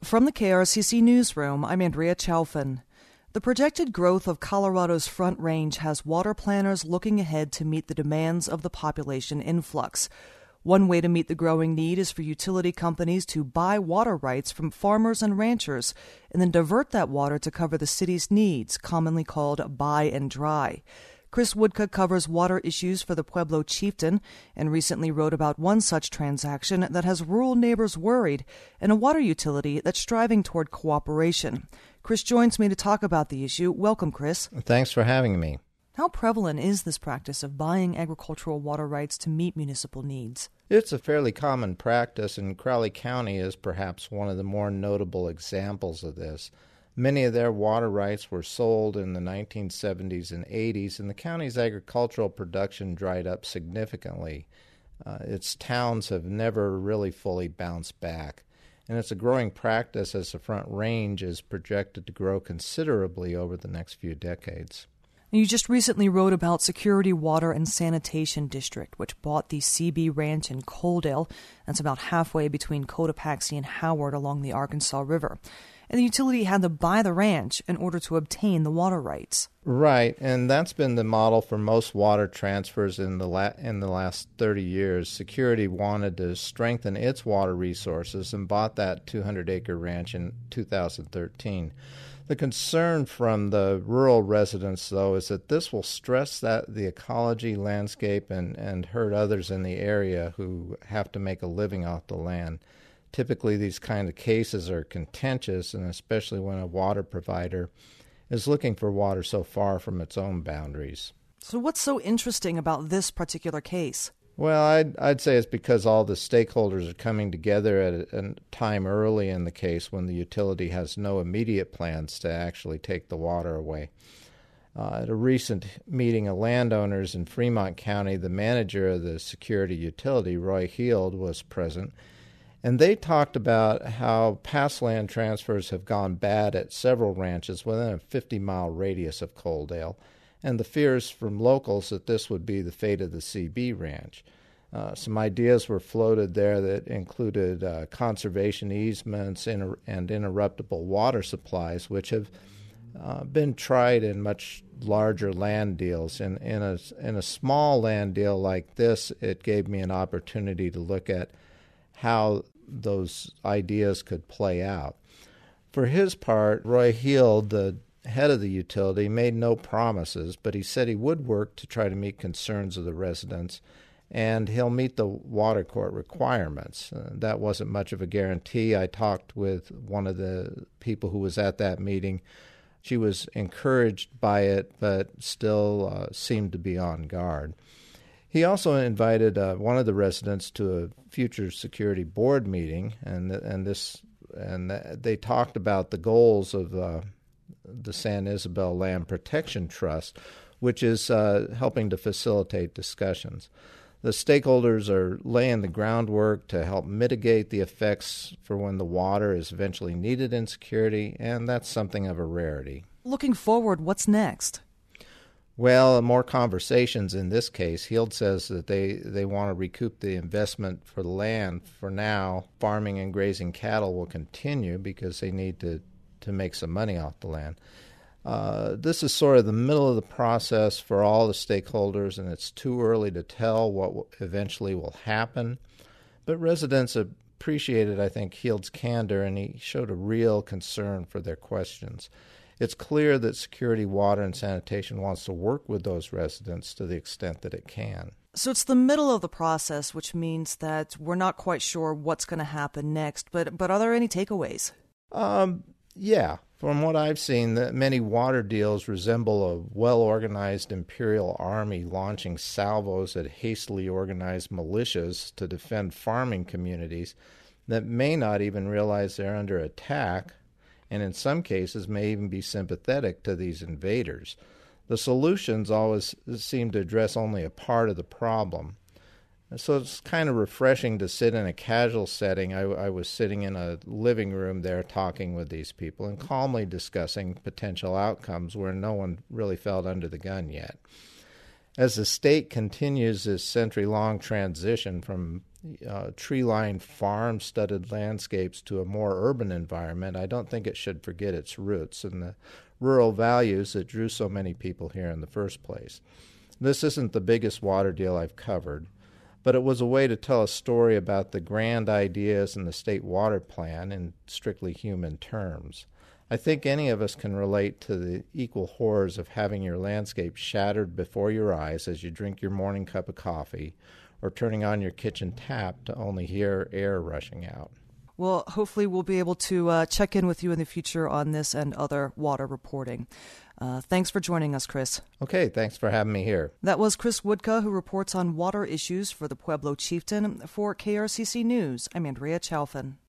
From the KRCC Newsroom, I'm Andrea Chalfin. The projected growth of Colorado's Front Range has water planners looking ahead to meet the demands of the population influx. One way to meet the growing need is for utility companies to buy water rights from farmers and ranchers and then divert that water to cover the city's needs, commonly called buy and dry. Chris Woodcock covers water issues for the Pueblo Chieftain and recently wrote about one such transaction that has rural neighbors worried and a water utility that's striving toward cooperation. Chris joins me to talk about the issue. Welcome, Chris. Thanks for having me. How prevalent is this practice of buying agricultural water rights to meet municipal needs? It's a fairly common practice, and Crowley County is perhaps one of the more notable examples of this. Many of their water rights were sold in the 1970s and 80s, and the county's agricultural production dried up significantly. Its towns have never really fully bounced back, and it's a growing practice as the Front Range is projected to grow considerably over the next few decades. You just recently wrote about Security Water and Sanitation District, which bought the CB Ranch in Coaldale. That's about halfway between Cotopaxi and Howard along the Arkansas River. And the utility had to buy the ranch in order to obtain the water rights. Right, and that's been the model for most water transfers in the last 30 years. Security wanted to strengthen its water resources and bought that 200-acre ranch in 2013. The concern from the rural residents, though, is that this will stress the ecology, landscape, and hurt others in the area who have to make a living off the land. Typically, these kind of cases are contentious, and especially when a water provider is looking for water so far from its own boundaries. So what's so interesting about this particular case? Well, I'd say it's because all the stakeholders are coming together at a time early in the case when the utility has no immediate plans to actually take the water away. At a recent meeting of landowners in Fremont County, the manager of the security utility, Roy Heald, was present, and they talked about how past land transfers have gone bad at several ranches within a 50-mile radius of Coaldale, and the fears from locals that this would be the fate of the CB Ranch. Some ideas were floated there that included conservation easements and interruptible water supplies, which have been tried in much larger land deals. In a small land deal like this, it gave me an opportunity to look at how those ideas could play out. For his part, Roy Heald, the head of the utility, made no promises, but he said he would work to try to meet concerns of the residents, and he'll meet the water court requirements. That wasn't much of a guarantee. I talked with one of the people who was at that meeting. She was encouraged by it, but still seemed to be on guard. He also invited one of the residents to a future security board meeting, and they talked about the goals of the San Isabel Land Protection Trust, which is helping to facilitate discussions. The stakeholders are laying the groundwork to help mitigate the effects for when the water is eventually needed in security, and that's something of a rarity. Looking forward, what's next? Well, more conversations in this case. Heald says that they want to recoup the investment for the land. For now, farming and grazing cattle will continue because they need to make some money off the land. This is sort of the middle of the process for all the stakeholders, and it's too early to tell what eventually will happen. But residents appreciated, I think, Heald's candor, and he showed a real concern for their questions. It's clear that Security Water and Sanitation wants to work with those residents to the extent that it can. So it's the middle of the process, which means that we're not quite sure what's going to happen next. But are there any takeaways? Yeah. From what I've seen, many water deals resemble a well-organized imperial army launching salvos at hastily organized militias to defend farming communities that may not even realize they're under attack, and in some cases may even be sympathetic to these invaders. The solutions always seem to address only a part of the problem. So it's kind of refreshing to sit in a casual setting. I was sitting in a living room there talking with these people and calmly discussing potential outcomes where no one really felt under the gun yet. As the state continues this century-long transition from tree-lined farm-studded landscapes to a more urban environment, I don't think it should forget its roots and the rural values that drew so many people here in the first place. This isn't the biggest water deal I've covered, but it was a way to tell a story about the grand ideas in the state water plan in strictly human terms. I think any of us can relate to the equal horrors of having your landscape shattered before your eyes as you drink your morning cup of coffee, or turning on your kitchen tap to only hear air rushing out. Well, hopefully we'll be able to check in with you in the future on this and other water reporting. Thanks for joining us, Chris. Okay, thanks for having me here. That was Chris Woodka, who reports on water issues for the Pueblo Chieftain. For KRCC News, I'm Andrea Chalfin.